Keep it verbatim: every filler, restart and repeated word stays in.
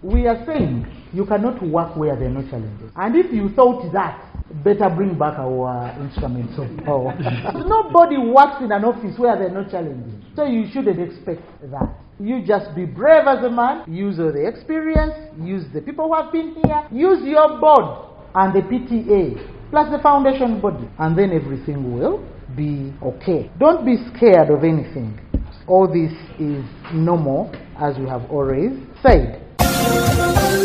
We are saying you cannot work where there are no challenges. And if you thought that, better bring back our instruments of power. Nobody works in an office where there are no challenges. So you shouldn't expect that. You just be brave as a man, use all the experience, use the people who have been here, use your board and the P T A, plus the foundation body, and then everything will be okay. Don't be scared of anything. All this is normal, as we have always said.